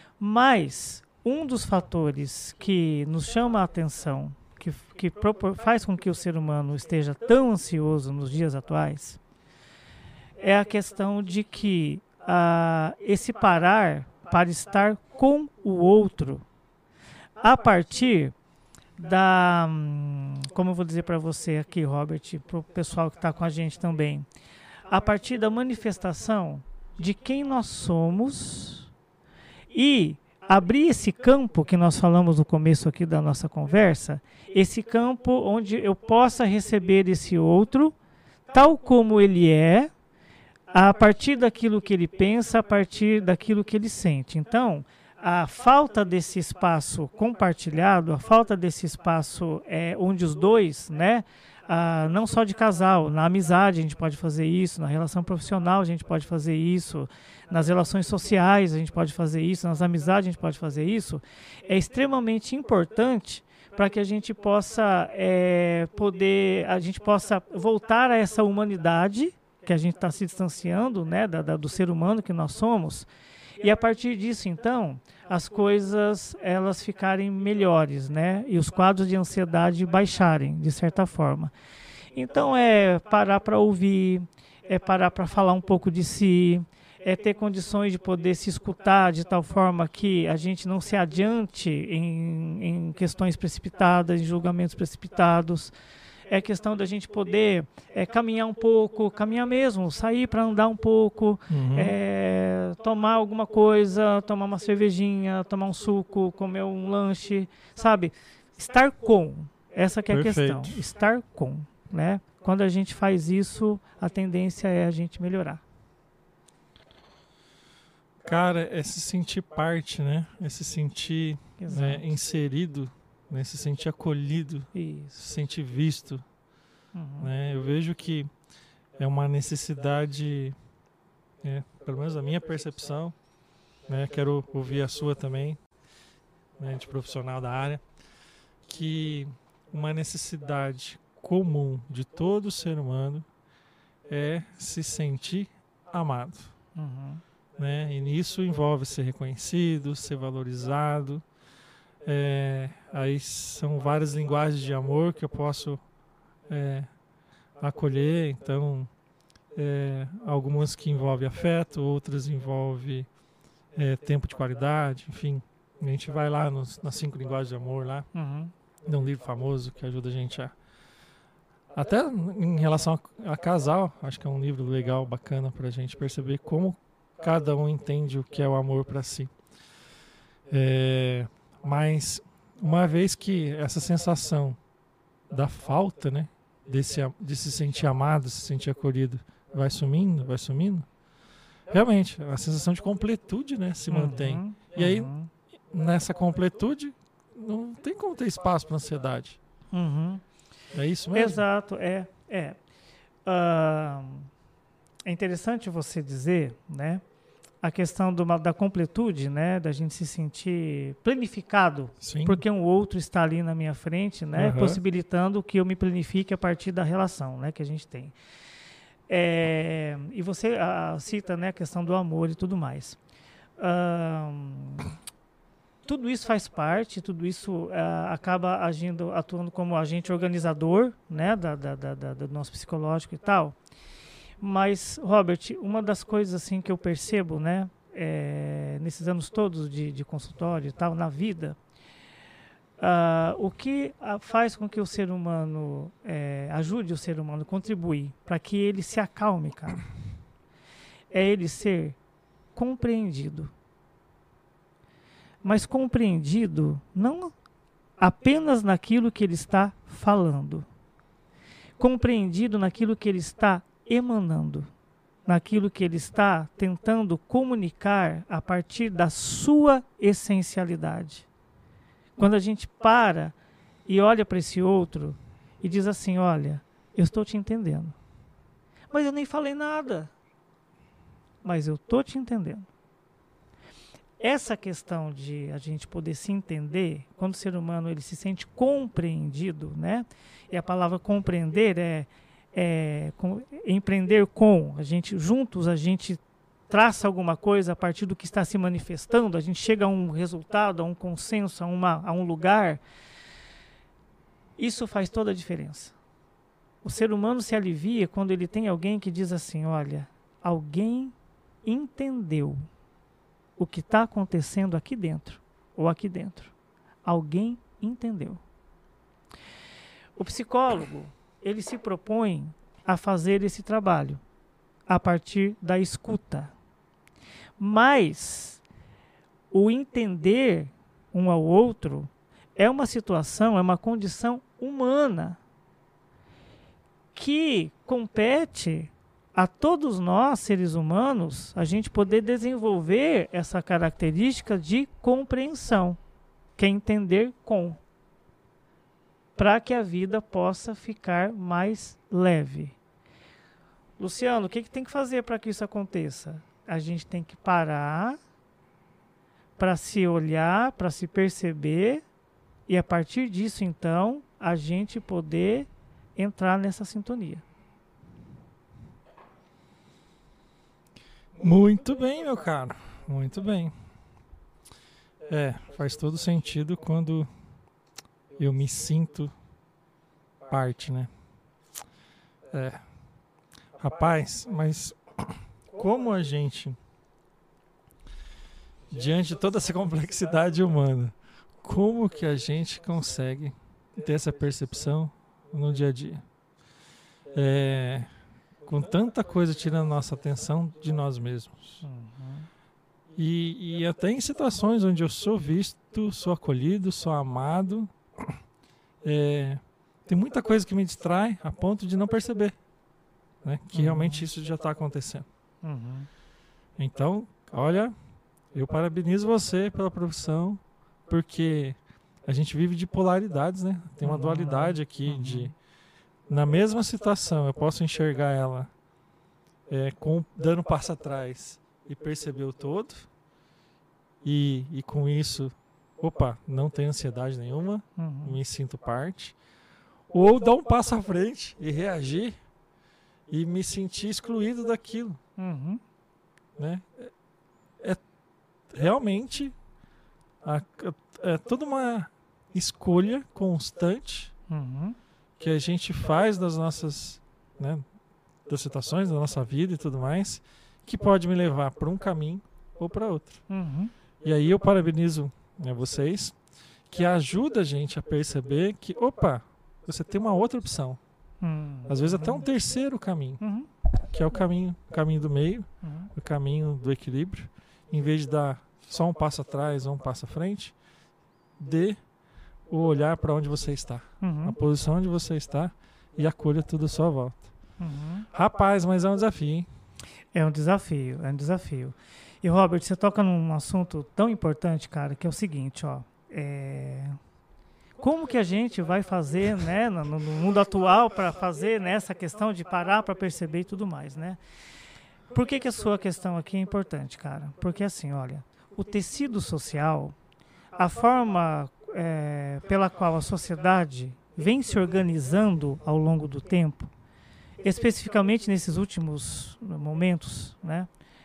Mas um dos fatores que nos chama a atenção, que, que propor, faz com que o ser humano esteja tão ansioso nos dias atuais, é a questão de que ah, esse parar para estar com o outro, a partir da, hum, como eu vou dizer para você aqui, Robert, para o pessoal que está com a gente também, a partir da manifestação de quem nós somos e abrir esse campo que nós falamos no começo aqui da nossa conversa, esse campo onde eu possa receber esse outro tal como ele é, a partir daquilo que ele pensa, a partir daquilo que ele sente. Então, a falta desse espaço compartilhado, a falta desse espaço é, onde os dois, né, ah, não só de casal, na amizade a gente pode fazer isso, na relação profissional a gente pode fazer isso, nas relações sociais a gente pode fazer isso, nas amizades a gente pode fazer isso, é extremamente importante para que a gente possa é, poder, a gente possa voltar a essa humanidade que a gente está se distanciando, né, da, da, do ser humano que nós somos, e a partir disso, então, as coisas elas ficarem melhores, né, e os quadros de ansiedade baixarem, de certa forma. Então, é parar para ouvir, é parar para falar um pouco de si, é ter condições de poder se escutar de tal forma que a gente não se adiante em, em questões precipitadas, em julgamentos precipitados. É questão da gente poder é, caminhar um pouco, caminhar mesmo, sair para andar um pouco, Uhum. é, tomar alguma coisa, tomar uma cervejinha, tomar um suco, comer um lanche, sabe? Estar com, essa que é a Perfeito. questão, estar com, né? Quando a gente faz isso, a tendência é a gente melhorar. Cara, é se sentir parte, né? É se sentir Exato. é, inserido, né? Se sentir acolhido, Isso. se sentir visto. Uhum. Né? Eu vejo que é uma necessidade, é, pelo menos a minha percepção, né? Quero ouvir a sua também, né? De profissional da área, que uma necessidade comum de todo ser humano é se sentir amado. Uhum. Né? E nisso envolve ser reconhecido, ser valorizado. É, aí são várias linguagens de amor que eu posso é, acolher. Então, é, algumas que envolvem afeto, outras envolvem é, tempo de qualidade, enfim. A gente vai lá nos, nas cinco linguagens de amor lá, Uhum. de um livro famoso que ajuda a gente a, Até em relação a, a casal, acho que é um livro legal, bacana para a gente perceber como cada um entende o que é o amor para si. É, mas uma vez que essa sensação da falta, né, desse, de se sentir amado, se sentir acolhido, vai sumindo, vai sumindo, realmente a sensação de completude, né, se mantém. Uhum, E aí, uhum, nessa completude, não tem como ter espaço para ansiedade. uhum. É isso mesmo? Exato, é. É, Ah, é interessante você dizer, né, a questão do, da completude, né, da gente se sentir planificado, Sim. porque um outro está ali na minha frente, né, Uhum. possibilitando que eu me planifique a partir da relação, né, que a gente tem. É, e você ah, cita, né, a questão do amor e tudo mais. Ah, tudo isso faz parte, tudo isso ah, acaba agindo, atuando como agente organizador, né, da, da, da, da, do nosso psicológico e tal. Mas, Robert, uma das coisas assim que eu percebo, né, é, nesses anos todos de, de consultório e tal, na vida, uh, o que uh, faz com que o ser humano, é, ajude o ser humano, contribui para que ele se acalme, cara, é ele ser compreendido. Mas compreendido não apenas naquilo que ele está falando, compreendido naquilo que ele está emanando, naquilo que ele está tentando comunicar a partir da sua essencialidade. Quando a gente para e olha para esse outro e diz assim, olha, eu estou te entendendo, mas eu nem falei nada, mas eu estou te entendendo. Essa questão de a gente poder se entender, quando o ser humano ele se sente compreendido, né? E a palavra compreender é É, com, empreender com, a gente juntos, a gente traça alguma coisa a partir do que está se manifestando, a gente chega a um resultado, a um consenso, a, uma, a um lugar. Isso faz toda a diferença. O ser humano se alivia quando ele tem alguém que diz assim, olha, alguém entendeu o que está acontecendo aqui dentro, ou aqui dentro. Alguém entendeu. O psicólogo, ele se propõe a fazer esse trabalho a partir da escuta. Mas o entender um ao outro é uma situação, é uma condição humana que compete a todos nós, seres humanos, a gente poder desenvolver essa característica de compreensão, que é entender com, para que a vida possa ficar mais leve. Luciano, o que, que tem que fazer para que isso aconteça? A gente tem que parar para se olhar, para se perceber, e a partir disso, então, a gente poder entrar nessa sintonia. Muito bem, meu caro. Muito bem. É, faz todo sentido quando eu me sinto parte, né? É. Rapaz, mas como a gente, diante de toda essa complexidade humana, como que a gente consegue ter essa percepção no dia a dia? É, com tanta coisa tirando nossa atenção de nós mesmos. Uhum. E, e até em situações onde eu sou visto, sou acolhido, sou amado, é, tem muita coisa que me distrai a ponto de não perceber, né, que uhum. realmente isso já está acontecendo. Uhum. Então, olha, eu parabenizo você pela profissão, porque a gente vive de polaridades, né? Tem uma dualidade aqui uhum. de, na mesma situação, eu posso enxergar ela é, com, dando um passo atrás e perceber o todo, e, e com isso, opa, não tenho ansiedade nenhuma, Uhum. me sinto parte, ou dar um passo à frente e reagir e me sentir excluído daquilo, Uhum. né? É, é realmente a, é toda uma escolha constante Uhum. que a gente faz das nossas, né, das situações da nossa vida e tudo mais, que pode me levar para um caminho ou para outro. Uhum. E aí eu parabenizo, né, vocês, que ajuda a gente a perceber que, opa, você tem uma outra opção. Hum. Às vezes até um terceiro caminho, Uhum. que é o caminho, o caminho do meio, Uhum. o caminho do equilíbrio. Em vez de dar só um passo atrás ou um passo à frente, dê o olhar para onde você está, Uhum. a posição onde você está e acolha tudo à sua volta. Uhum. Rapaz, mas é um desafio, hein? É um desafio, é um desafio. E, Robert, você toca num assunto tão importante, cara, que é o seguinte, ó. É... Como que a gente vai fazer, né, no, no mundo atual, para fazer nessa questão de parar para perceber e tudo mais, né? Por que que a sua questão aqui é importante, cara? Porque, assim, olha, o tecido social, a forma é, pela qual a sociedade vem se organizando ao longo do tempo, especificamente nesses últimos momentos, né,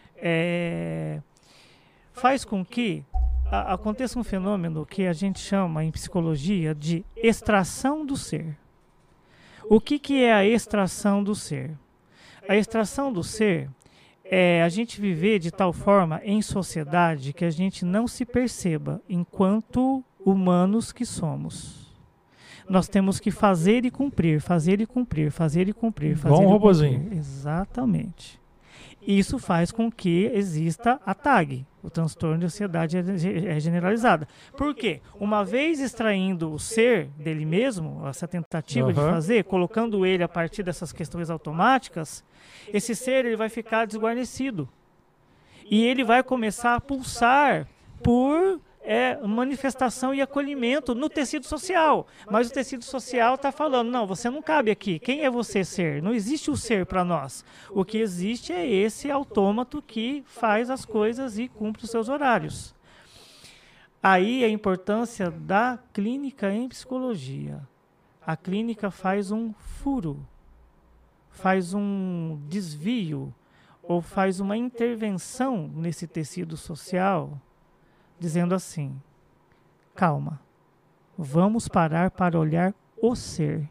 é, faz com que a, aconteça um fenômeno que a gente chama em psicologia de extração do ser. O que, que é a extração do ser? A extração do ser é a gente viver de tal forma em sociedade que a gente não se perceba enquanto humanos que somos. Nós temos que fazer e cumprir, fazer e cumprir, fazer e cumprir, fazer Igual um e robozinho. cumprir. Exatamente. Isso faz com que exista a T A G, o transtorno de ansiedade é generalizada. Por quê? Uma vez extraindo o ser dele mesmo, essa tentativa Uhum. de fazer, colocando ele a partir dessas questões automáticas, esse ser ele vai ficar desguarnecido. E ele vai começar a pulsar por é, manifestação e acolhimento no tecido social. Mas o tecido social está falando, não, você não cabe aqui. Quem é você ser? Não existe o ser para nós. O que existe é esse autômato que faz as coisas e cumpre os seus horários. Aí a importância da clínica em psicologia. A clínica faz um furo, faz um desvio, ou faz uma intervenção nesse tecido social, dizendo assim, calma, vamos parar para olhar o ser.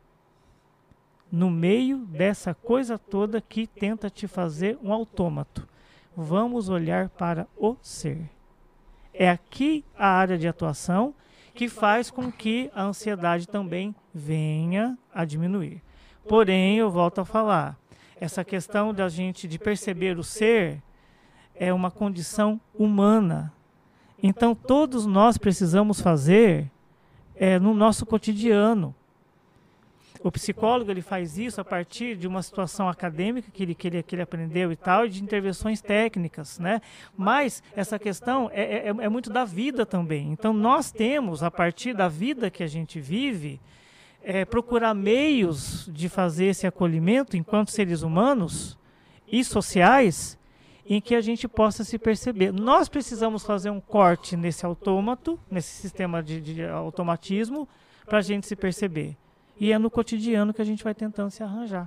No meio dessa coisa toda que tenta te fazer um autômato, vamos olhar para o ser. É aqui a área de atuação que faz com que a ansiedade também venha a diminuir. Porém, eu volto a falar, essa questão da gente de perceber o ser é uma condição humana. Então, todos nós precisamos fazer é, no nosso cotidiano. O psicólogo ele faz isso a partir de uma situação acadêmica que ele, que ele, que ele aprendeu e tal, e de intervenções técnicas, né? Mas essa questão é, é, é muito da vida também. Então, nós temos, a partir da vida que a gente vive, é, procurar meios de fazer esse acolhimento enquanto seres humanos e sociais, em que a gente possa se perceber. Nós precisamos fazer um corte nesse autômato, nesse sistema de, de automatismo, para a gente se perceber. E é no cotidiano que a gente vai tentando se arranjar.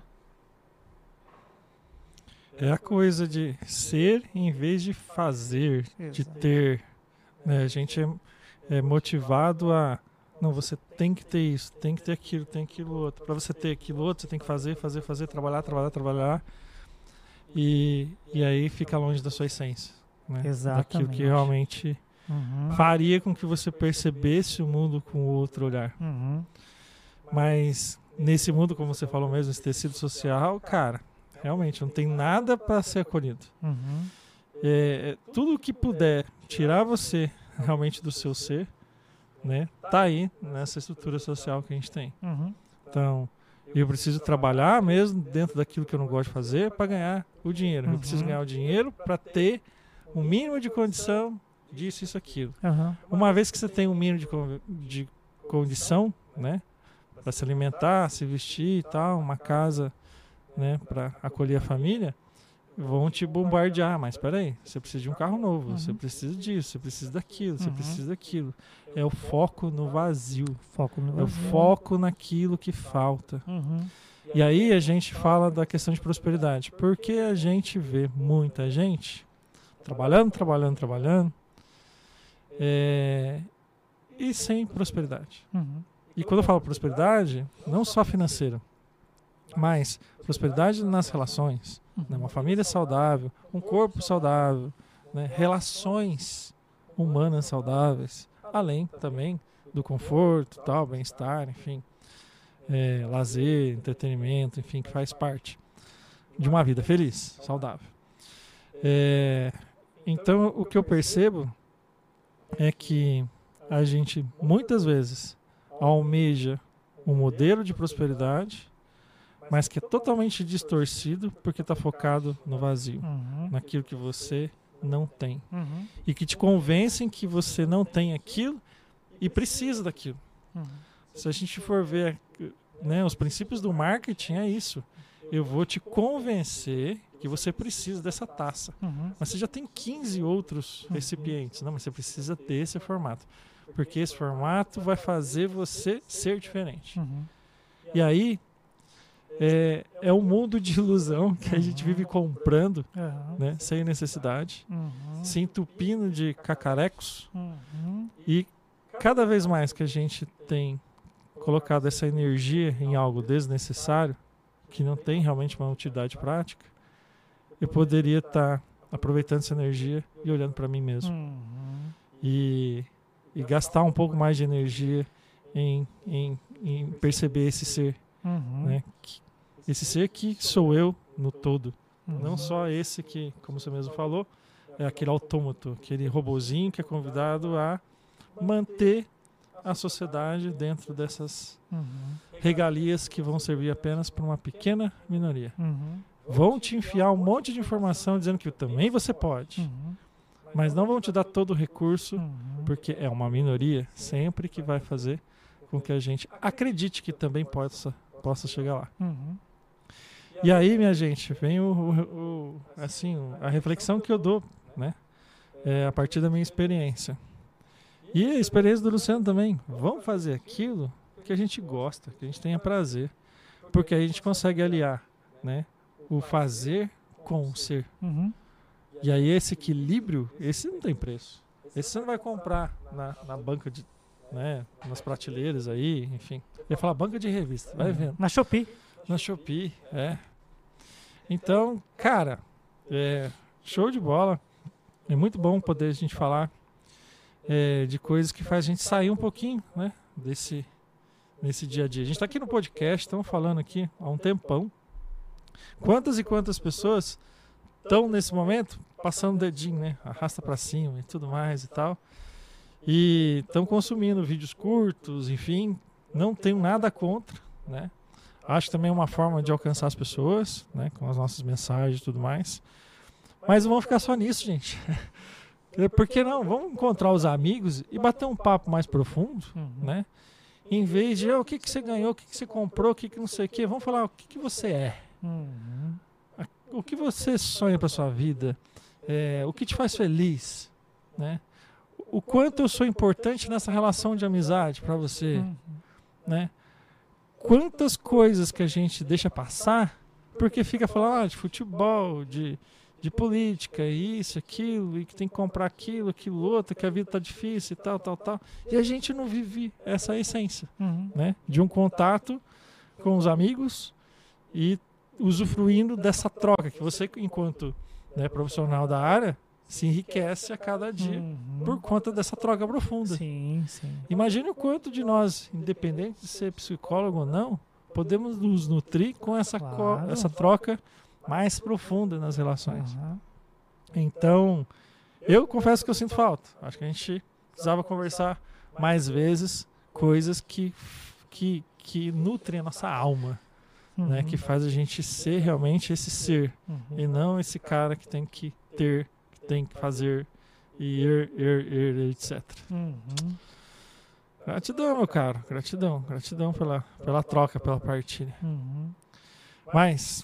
É a coisa de ser em vez de fazer, Exato. de ter. Né? A gente é, é motivado a... Não, você tem que ter isso, tem que ter aquilo, tem aquilo outro. Para você ter aquilo outro, você tem que fazer, fazer, fazer, trabalhar, trabalhar, trabalhar. E, e aí fica longe da sua essência. Né? Exatamente. Daquilo que realmente Uhum. faria com que você percebesse o mundo com outro olhar. Uhum. Mas nesse mundo, como você falou mesmo, esse tecido social, cara, realmente não tem nada para ser acolhido. Uhum. É, tudo que puder tirar você realmente do seu ser, né, tá aí nessa estrutura social que a gente tem. Uhum. Então, eu preciso trabalhar mesmo dentro daquilo que eu não gosto de fazer para ganhar o dinheiro. Uhum. Eu preciso ganhar o dinheiro para ter um mínimo de condição disso, isso, aquilo. Uhum. Uma vez que você tem um mínimo de, con- de condição, né, para se alimentar, se vestir e tal, uma casa, né, para acolher a família, vão te bombardear. Mas espera aí, você precisa de um carro novo, Uhum. você precisa disso, você precisa daquilo, você Uhum. precisa daquilo. É o foco no vazio. Foco no É o vazio. foco naquilo que falta. Uhum. E aí a gente fala da questão de prosperidade. Porque a gente vê muita gente trabalhando, trabalhando, trabalhando é, e sem prosperidade. Uhum. E quando eu falo prosperidade, não só financeira, mas prosperidade nas relações. Né? Uma família saudável, um corpo saudável, né? Relações humanas saudáveis, além também do conforto, tal, bem-estar, enfim. é, lazer, entretenimento, enfim, que faz parte de uma vida feliz, saudável. É, então, o que eu percebo é que a gente, muitas vezes, almeja um modelo de prosperidade, mas que é totalmente distorcido porque está focado no vazio, Uhum. naquilo que você não tem. Uhum. E que te convencem que você não tem aquilo e precisa daquilo. Uhum. Se a gente for ver, né, os princípios do marketing é isso. Eu vou te convencer que você precisa dessa taça. Uhum. Mas você já tem quinze outros recipientes. Não, mas você precisa desse formato. Porque esse formato vai fazer você ser diferente. Uhum. E aí, é, é um mundo de ilusão que a gente vive comprando, Uhum. né, sem necessidade, Uhum. se entupindo de cacarecos. Uhum. E cada vez mais que a gente tem colocado essa energia em algo desnecessário, que não tem realmente uma utilidade prática, eu poderia estar aproveitando essa energia e olhando para mim mesmo. Uhum. E, e gastar um pouco mais de energia em, em, em perceber esse ser, Uhum. né? Que, esse ser que sou eu no todo. Uhum. Não só esse que, como você mesmo falou, é aquele autômato, aquele robozinho que é convidado a manter a sociedade dentro dessas Uhum. regalias que vão servir apenas para uma pequena minoria. Uhum. Vão te enfiar um monte de informação dizendo que também você pode, Uhum. mas não vão te dar todo o recurso, Uhum. porque é uma minoria sempre que vai fazer com que a gente acredite que também possa, possa chegar lá. Uhum. E aí, minha gente, vem o, o, o, assim, a reflexão que eu dou, né? É, a partir da minha experiência. E a experiência do Luciano também. Vamos fazer aquilo que a gente gosta, que a gente tenha prazer. Porque aí a gente consegue aliar, né, o fazer com o ser. Uhum. E aí esse equilíbrio, esse não tem preço. Esse você não vai comprar na, na banca de, né, nas prateleiras aí, enfim. Eu ia falar banca de revista, vai vendo. Na Shopee. Na Shopee, é. Então, cara, é, show de bola. É muito bom poder a gente falar é, de coisas que faz a gente sair um pouquinho, né, desse, desse dia a dia. A gente está aqui no podcast, estamos falando aqui há um tempão. Quantas e quantas pessoas estão nesse momento passando o dedinho, né, arrasta para cima e tudo mais e tal. E estão consumindo vídeos curtos, enfim, não tenho nada contra, né? Acho também uma forma de alcançar as pessoas, né, com as nossas mensagens e tudo mais. Mas não vamos ficar só nisso, gente. Por que não? Vamos encontrar os amigos e bater um papo mais profundo, Uhum. né? Em vez de, oh, o que, que você ganhou, o que, que você comprou, o que, que não sei o quê. Vamos falar o que, que você é. Uhum. O que você sonha para sua vida. É, o que te faz feliz, né? O quanto eu sou importante nessa relação de amizade para você, Uhum. né? Quantas coisas que a gente deixa passar porque fica falando ah, de futebol, de, de política, isso, aquilo, e que tem que comprar aquilo, aquilo outro, que a vida tá difícil e tal, tal, tal. E a gente não vive essa essência, Uhum. né? De um contato com os amigos e usufruindo dessa troca que você, enquanto, né, profissional da área, se enriquece a cada dia Uhum. por conta dessa troca profunda. Sim, sim. Imagine o quanto de nós, independente de ser psicólogo ou não, podemos nos nutrir com essa, co- Claro. essa troca mais profunda nas relações. Uhum. Então, eu confesso que eu sinto falta. Acho que a gente precisava conversar mais vezes coisas que, que, que nutrem a nossa alma, né? Uhum. Que faz a gente ser realmente esse ser Uhum. e não esse cara que tem que ter, que tem que fazer e ir, ir, ir, etcétera. Uhum. Gratidão, meu caro. Gratidão. Gratidão pela, pela troca, pela partilha. Uhum. Mas,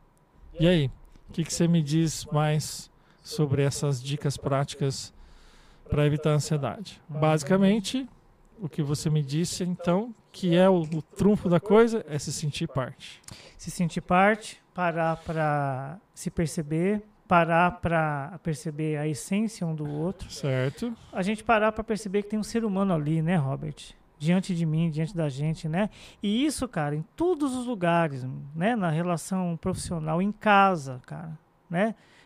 e aí? O que, que você me diz mais sobre essas dicas práticas para evitar a ansiedade? Basicamente, o que você me disse, então, que é o, o trunfo da coisa, é se sentir parte. Se sentir parte, parar para se perceber, parar para perceber a essência um do outro. Certo? A gente parar para perceber que tem um ser humano ali, né, Robert? Diante de mim, diante da gente, né? E isso, cara, em todos os lugares, né? Na relação profissional, em casa, cara, né?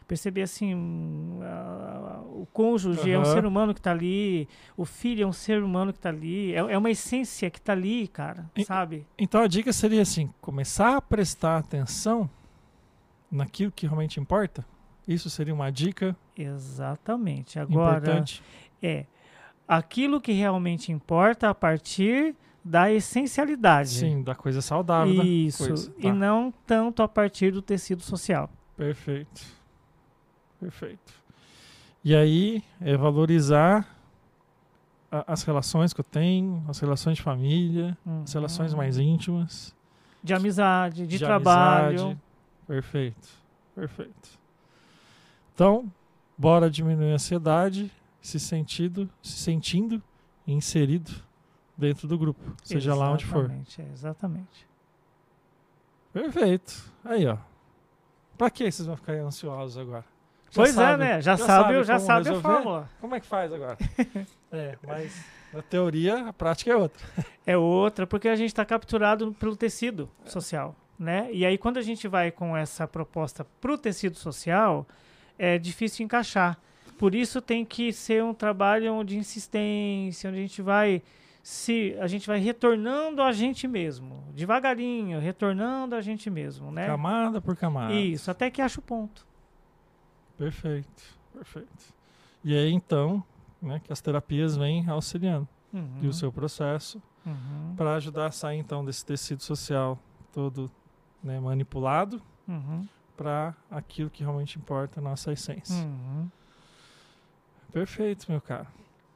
perceber assim, hum, a- a- o cônjuge é um Aham. ser humano que está ali, o filho é um ser humano que está ali, é, é uma essência que está ali, cara, E- sabe? Então a dica seria assim, começar a prestar atenção naquilo que realmente importa. Isso seria uma dica Exatamente. Agora, importante. é aquilo que realmente importa a partir da essencialidade. Sim, da coisa saudável. Isso, Da coisa. e Tá. não tanto a partir do tecido social. Perfeito. Perfeito. E aí é valorizar a- as relações que eu tenho, as relações de família, as relações Uhum. mais íntimas. De amizade, de, de trabalho. amizade. Perfeito. Perfeito. Então, bora diminuir a ansiedade, se sentindo, se sentindo inserido dentro do grupo, seja lá onde for. Exatamente, é, exatamente. Perfeito. Aí, ó. Pra que vocês vão ficar ansiosos agora? Já Pois sabe- é, né? Já, sabe, já como sabe a resolver? fórmula. Como é que faz agora? É, mas na teoria, a prática é outra. É outra, porque a gente está capturado pelo tecido social, né? E aí, quando a gente vai com essa proposta para o tecido social, é difícil encaixar. Por isso tem que ser um trabalho de insistência, onde a gente vai se a gente vai retornando a gente mesmo, devagarinho, retornando a gente mesmo, né? Camada por camada. Isso, até que acha o ponto. Perfeito, perfeito. E aí, então, né, que as terapias vêm auxiliando Uhum, e o seu processo uhum, para ajudar a sair, então, desse tecido social todo, né, manipulado uhum, para aquilo que realmente importa, a nossa essência. uhum. Perfeito, meu caro.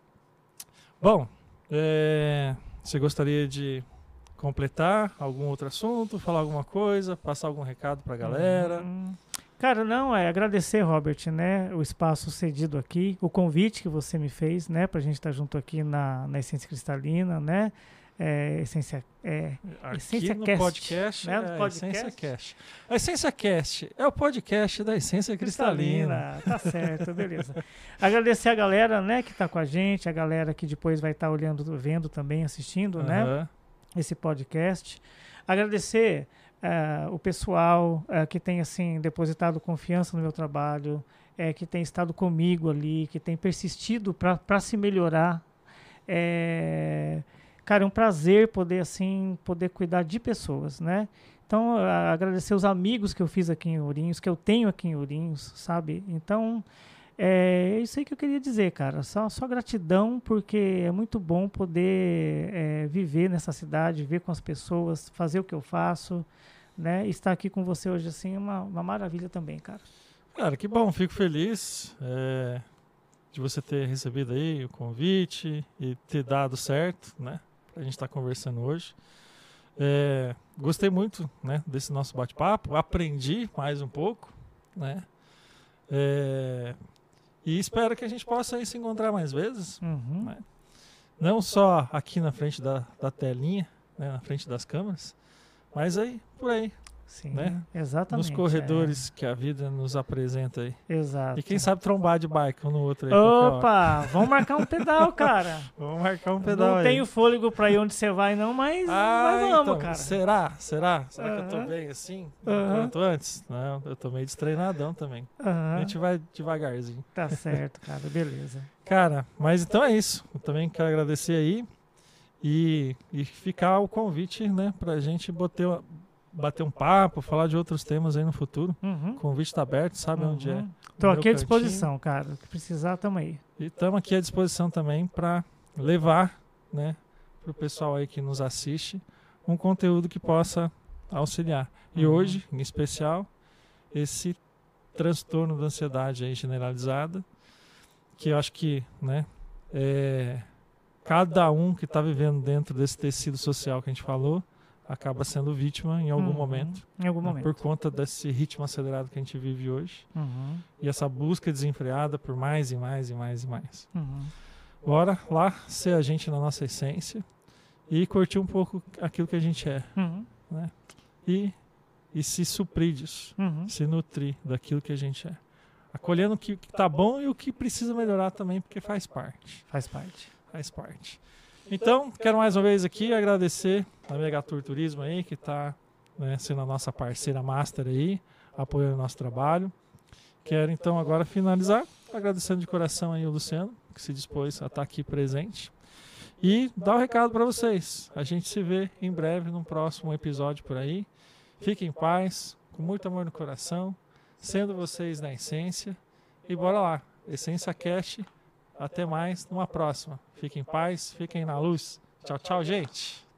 Bom, é, você gostaria de completar algum outro assunto, falar alguma coisa, passar algum recado para a galera? Uhum. Cara, não, é agradecer, Robert, né, o espaço cedido aqui, o convite que você me fez, né, pra gente estar junto aqui na, na Essência Cristalina, né, é, Essência, é, Aqui Essência no Cast, podcast, né, no é a podcast. Essência Cast. A Essência Cast é o podcast da Essência Cristalina. Tá certo, beleza. Agradecer a galera, né, que tá com a gente, a galera que depois vai estar olhando, vendo também, assistindo, né, Aham. esse podcast. Agradecer eh, o pessoal eh, que tem assim depositado confiança no meu trabalho, eh, que tem estado comigo ali, que tem persistido para se melhorar. É, cara, é um prazer poder assim poder cuidar de pessoas, né? Então, a- agradecer os amigos que eu fiz aqui em Ourinhos, que eu tenho aqui em Ourinhos, sabe? Então, é isso aí que eu queria dizer, cara. Só, só gratidão, porque é muito bom poder é, viver nessa cidade, viver com as pessoas, fazer o que eu faço, né? Estar aqui com você hoje, assim, é uma, uma maravilha também, cara. Cara, que bom, fico feliz é, de você ter recebido aí o convite e ter dado certo, né? Pra gente estar conversando hoje. É, gostei muito, né, desse nosso bate-papo, aprendi mais um pouco, né? É, e espero que a gente possa aí se encontrar mais vezes, Uhum. né? Não só aqui na frente da, da telinha, né, na frente das câmeras, mas aí, por aí, Sim, né? exatamente. nos corredores que a vida nos apresenta aí. é. Exato. E quem sabe trombar de bike um no outro aí. qualquer hora. Opa, vamos marcar um pedal, cara. Vamos marcar um pedal Não aí. tenho fôlego pra ir onde você vai, não, mas, Ah, mas vamos, então, cara. será? Será? Será que eu Aham. tô bem assim? Aham. Quanto antes? Não, eu tô meio destreinadão também. Aham, A gente vai devagarzinho. tá certo, cara, beleza. Cara, mas então é isso. Eu também quero agradecer aí e, e ficar o convite, né, pra gente bater, bater um papo, falar de outros temas aí no futuro. Uhum. O convite tá aberto, sabe onde é. Uhum. Tô No aqui meu à disposição, cara. O que precisar, tamo aí. E estamos aqui à disposição também para levar, né, para o pessoal aí que nos assiste um conteúdo que possa auxiliar. E Uhum. hoje, em especial, esse transtorno da ansiedade aí generalizada, que eu acho que, né, é, cada um que está vivendo dentro desse tecido social que a gente falou acaba sendo vítima em algum Uhum. momento, Em algum né, momento. por conta desse ritmo acelerado que a gente vive hoje Uhum. e essa busca desenfreada por mais e mais e mais e mais. Uhum. Bora lá ser a gente na nossa essência e curtir um pouco aquilo que a gente é, Uhum. né? E, e se suprir disso, Uhum. se nutrir daquilo que a gente é. Acolhendo o que, que tá bom e o que precisa melhorar também, porque faz parte. Faz parte. Faz parte. Então, quero mais uma vez aqui agradecer a Megatur Turismo aí, que está, né, sendo a nossa parceira master aí, apoiando o nosso trabalho. Quero então agora finalizar agradecendo de coração aí o Luciano, que se dispôs a estar aqui presente. E dar um recado para vocês. A gente se vê em breve num próximo episódio por aí. Fiquem em paz, com muito amor no coração, sendo vocês na essência. E bora lá, Essência Cast. Até mais numa próxima. Fiquem em paz, fiquem na luz. Tchau, tchau, gente.